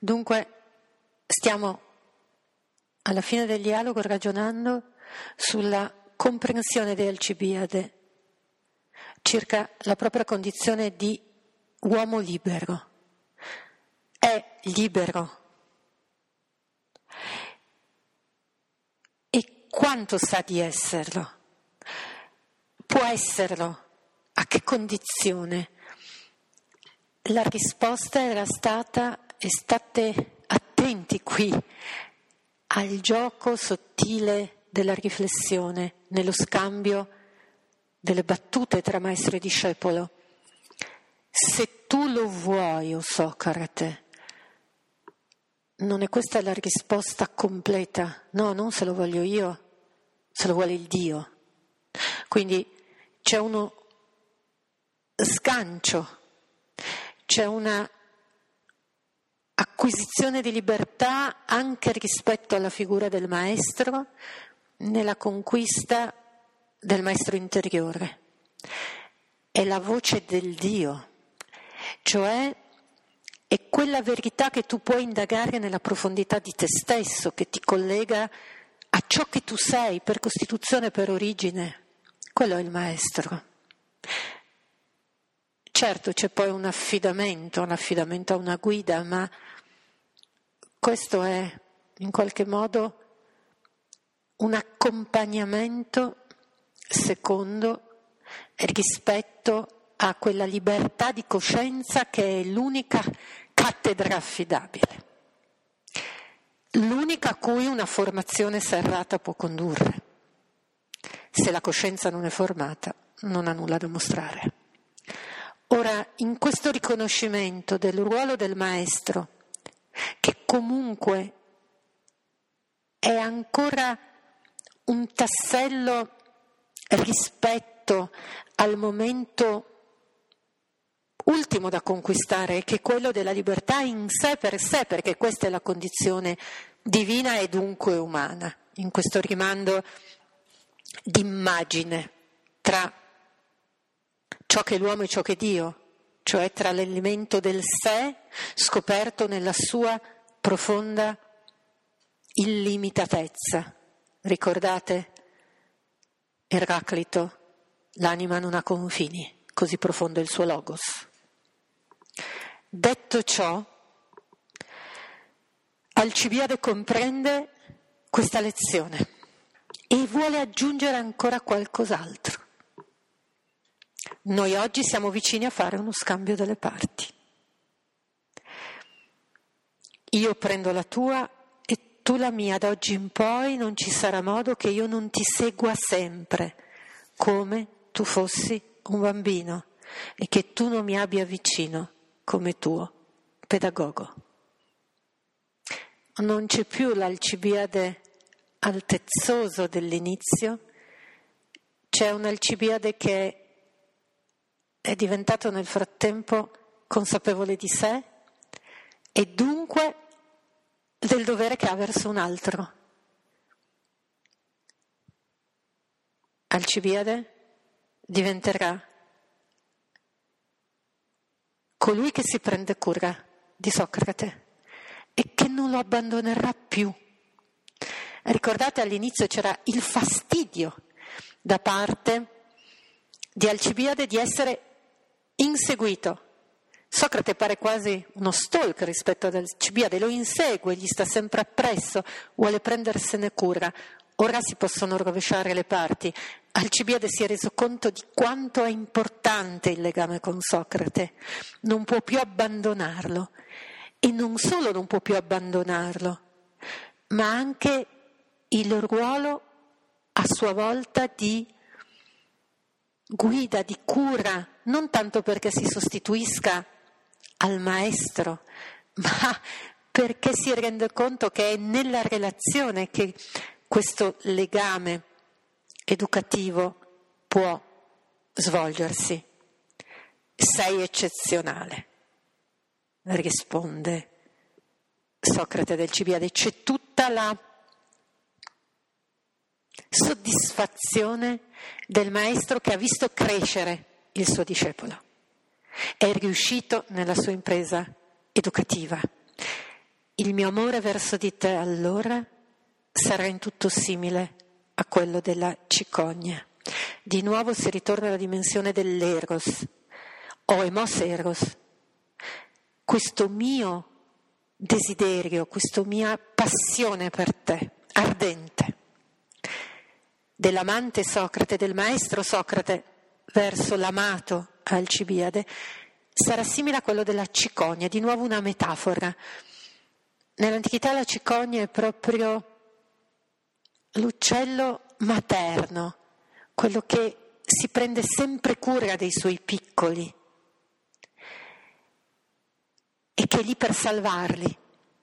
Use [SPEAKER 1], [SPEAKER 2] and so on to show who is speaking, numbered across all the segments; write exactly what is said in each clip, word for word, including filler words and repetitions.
[SPEAKER 1] Dunque, stiamo alla fine del dialogo ragionando sulla comprensione di Alcibiade circa la propria condizione di uomo libero. È libero. E quanto sa di esserlo? Può esserlo? A che condizione? La risposta era stata, e state attenti qui, al gioco sottile della riflessione, nello scambio delle battute tra maestro e discepolo. Se tu lo vuoi, o Socrate, non è questa la risposta completa. No, non se lo voglio io, se lo vuole il Dio. Quindi c'è uno sgancio, c'è una acquisizione di libertà anche rispetto alla figura del maestro nella conquista del maestro interiore. È la voce del Dio, cioè è quella verità che tu puoi indagare nella profondità di te stesso, che ti collega a ciò che tu sei per costituzione, per origine. Quello è il maestro. Certo, c'è poi un affidamento, un affidamento a una guida, ma questo è in qualche modo un accompagnamento secondo rispetto a quella libertà di coscienza che è l'unica cattedra affidabile, l'unica a cui una formazione serrata può condurre. Se la coscienza non è formata, non ha nulla da mostrare. Ora, in questo riconoscimento del ruolo del maestro, che comunque è ancora un tassello rispetto al momento ultimo da conquistare, che è quello della libertà in sé per sé, perché questa è la condizione divina e dunque umana, in questo rimando d'immagine tra ciò che è l'uomo e ciò che è Dio, cioè tra l'elemento del sé scoperto nella sua profonda illimitatezza. Ricordate Eraclito, l'anima non ha confini, così profondo è il suo logos. Detto ciò, Alcibiade comprende questa lezione e vuole aggiungere ancora qualcos'altro. Noi oggi siamo vicini a fare uno scambio delle parti. Io prendo la tua e tu la mia. Da oggi in poi non ci sarà modo che io non ti segua sempre, come tu fossi un bambino, e che tu non mi abbia vicino come tuo pedagogo. Non c'è più l'Alcibiade altezzoso dell'inizio, c'è un Alcibiade che è diventato nel frattempo consapevole di sé e dunque del dovere che ha verso un altro. Alcibiade diventerà colui che si prende cura di Socrate e che non lo abbandonerà più. Ricordate, all'inizio c'era il fastidio da parte di Alcibiade di essere inseguito. Socrate pare quasi uno stalker rispetto ad Alcibiade, lo insegue, gli sta sempre appresso, vuole prendersene cura. Ora si possono rovesciare le parti. Alcibiade si è reso conto di quanto è importante il legame con Socrate, non può più abbandonarlo, e non solo non può più abbandonarlo, ma anche il ruolo a sua volta di guida, di cura, non tanto perché si sostituisca al maestro, ma perché si rende conto che è nella relazione che questo legame educativo può svolgersi. Sei eccezionale, risponde Socrate ad Alcibiade. C'è tutta la soddisfazione del maestro che ha visto crescere il suo discepolo, è riuscito nella sua impresa educativa il mio amore verso di te allora sarà in tutto simile a quello della cicogna. Di nuovo si ritorna alla dimensione dell'eros, o emos eros, questo mio desiderio, questa mia passione per te, ardente, dell'amante Socrate, del maestro Socrate verso l'amato Alcibiade, sarà simile a quello della cicogna, di nuovo una metafora. Nell'antichità la cicogna è proprio l'uccello materno, quello che si prende sempre cura dei suoi piccoli e che è lì per salvarli.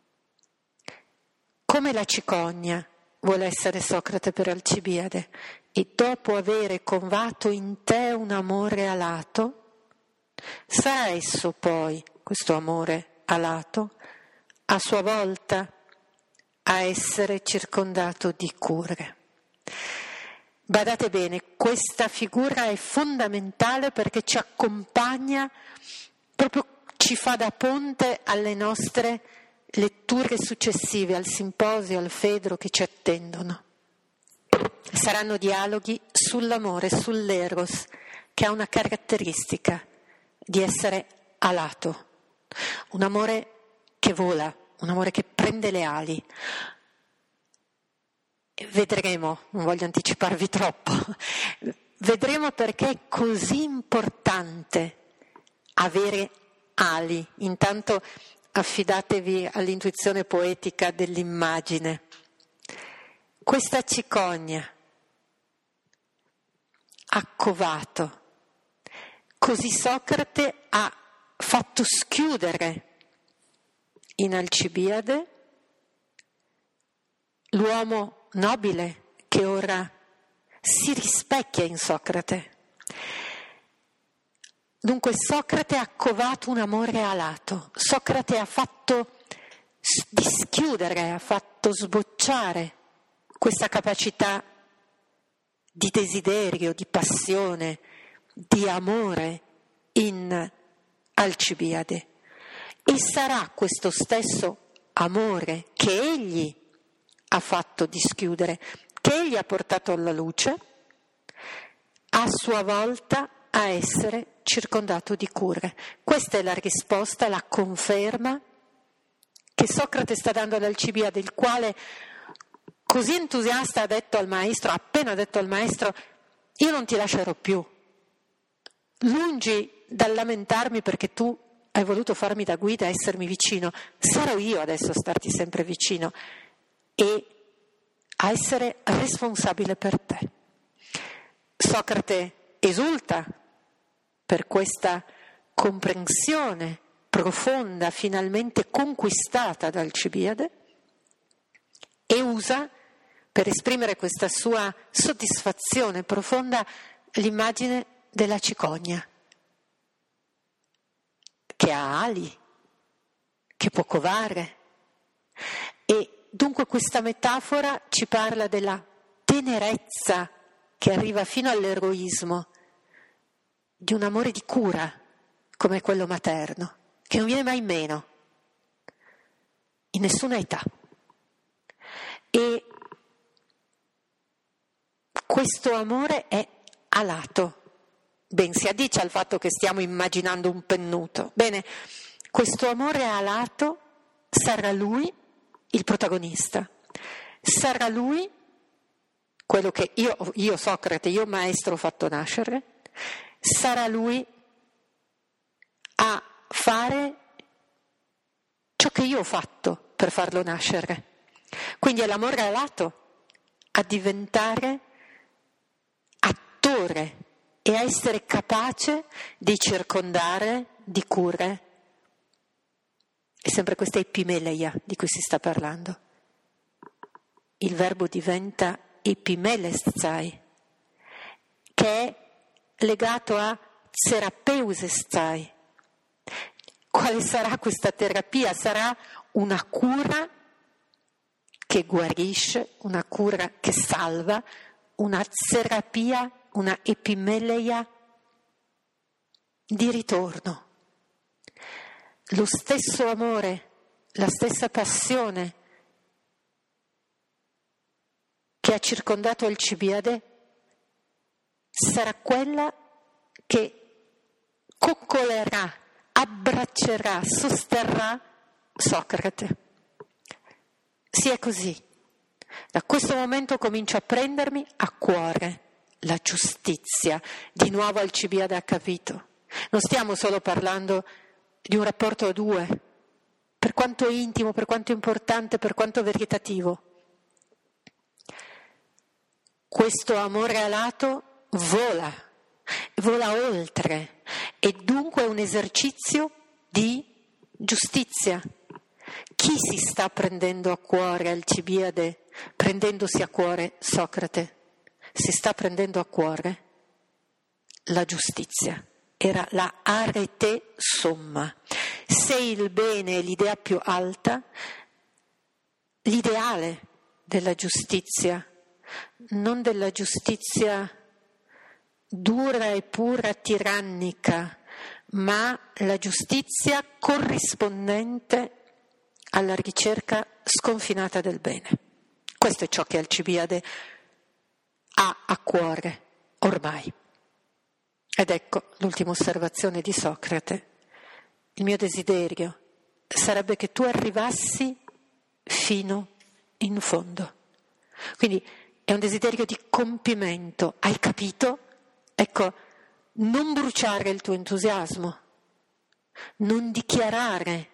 [SPEAKER 1] Come la cicogna vuole essere Socrate per Alcibiade, e dopo avere convato in te un amore alato, sarà esso poi, questo amore alato, a sua volta a essere circondato di cure. Badate bene, questa figura è fondamentale perché ci accompagna, proprio ci fa da ponte alle nostre letture successive, al simposio, al Fedro che ci attendono. Saranno dialoghi sull'amore, sull'eros, che ha una caratteristica di essere alato, un amore che vola, un amore che prende le ali. Vedremo, non voglio anticiparvi troppo, vedremo perché è così importante avere ali. Intanto affidatevi all'intuizione poetica dell'immagine. Questa cicogna ha covato, così Socrate ha fatto schiudere in Alcibiade l'uomo nobile che ora si rispecchia in Socrate. Dunque Socrate ha covato un amore alato, Socrate ha fatto dischiudere, ha fatto sbocciare questa capacità di desiderio, di passione, di amore in Alcibiade. E sarà questo stesso amore che egli ha fatto dischiudere, che egli ha portato alla luce, a sua volta a essere circondato di cure. Questa è la risposta, la conferma che Socrate sta dando ad Alcibiade, il quale così entusiasta ha detto al maestro, ha appena detto al maestro: io non ti lascerò più, lungi dal lamentarmi perché tu hai voluto farmi da guida, essermi vicino, sarò io adesso a starti sempre vicino e a essere responsabile per te. Socrate esulta per questa comprensione profonda, finalmente conquistata da Alcibiade, e usa per esprimere questa sua soddisfazione profonda l'immagine della cicogna, che ha ali, che può covare. E dunque questa metafora ci parla della tenerezza che arriva fino all'eroismo, di un amore di cura come quello materno, che non viene mai meno, in nessuna età. E questo amore è alato. Ben si addice al fatto che stiamo immaginando un pennuto. Bene, questo amore alato sarà lui il protagonista, sarà lui quello che io, io Socrate, io maestro ho fatto nascere, sarà lui a fare ciò che io ho fatto per farlo nascere. Quindi è l'amore alato a diventare attore e a essere capace di circondare di cure. È sempre questa epimeleia di cui si sta parlando. Il verbo diventa epimelestai, che è legato a terapeusestai. Quale sarà questa terapia? Sarà una cura che guarisce, una cura che salva, una terapia, una epimeleia di ritorno. Lo stesso amore, la stessa passione che ha circondato Alcibiade sarà quella che coccolerà, abbraccerà, sosterrà Socrate. Sia così. Da questo momento comincio a prendermi a cuore la giustizia. Di nuovo Alcibiade ha capito. Non stiamo solo parlando di un rapporto a due, per quanto intimo, per quanto importante, per quanto veritativo. Questo amore alato vola, vola oltre, e dunque è un esercizio di giustizia. Chi si sta prendendo a cuore Alcibiade, prendendosi a cuore Socrate? Si sta prendendo a cuore la giustizia. Era la arete somma. Se il bene è l'idea più alta, l'ideale della giustizia, non della giustizia dura e pura tirannica, ma la giustizia corrispondente alla ricerca sconfinata del bene. Questo è ciò che Alcibiade ha a cuore ormai. Ed ecco l'ultima osservazione di Socrate. Il mio desiderio sarebbe che tu arrivassi fino in fondo. Quindi è un desiderio di compimento. Hai capito? Ecco, non bruciare il tuo entusiasmo, non dichiarare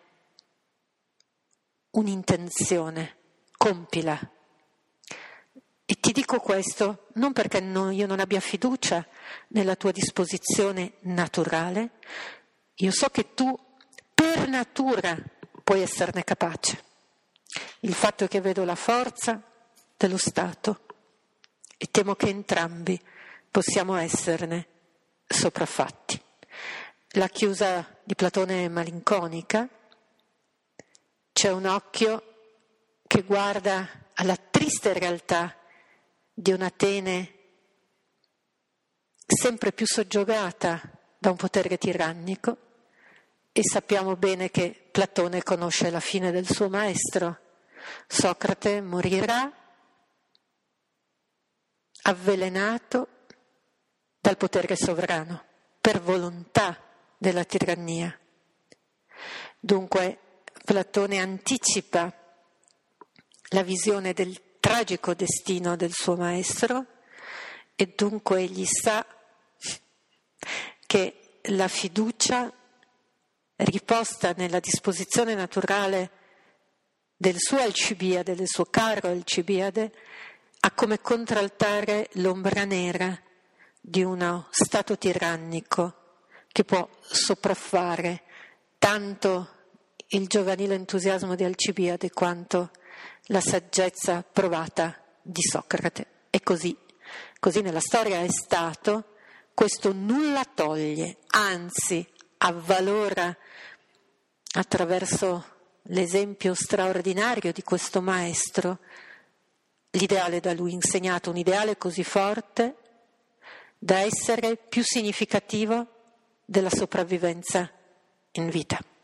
[SPEAKER 1] un'intenzione, compila. E ti dico questo non perché no, io non abbia fiducia nella tua disposizione naturale, io so che tu per natura puoi esserne capace. Il fatto è che vedo la forza dello Stato e temo che entrambi possiamo esserne sopraffatti. La chiusa di Platone è malinconica, c'è un occhio che guarda alla triste realtà di un'Atene sempre più soggiogata da un potere tirannico, e sappiamo bene che Platone conosce la fine del suo maestro. Socrate morirà avvelenato dal potere sovrano per volontà della tirannia. Dunque Platone anticipa la visione del tragico destino del suo maestro, e dunque egli sa che la fiducia riposta nella disposizione naturale del suo Alcibiade, del suo caro Alcibiade, ha come contraltare l'ombra nera di uno stato tirannico che può sopraffare tanto il giovanile entusiasmo di Alcibiade quanto la saggezza provata di Socrate. E così, così nella storia è stato. Questo nulla toglie, anzi avvalora attraverso l'esempio straordinario di questo maestro l'ideale da lui insegnato, un ideale così forte da essere più significativo della sopravvivenza in vita.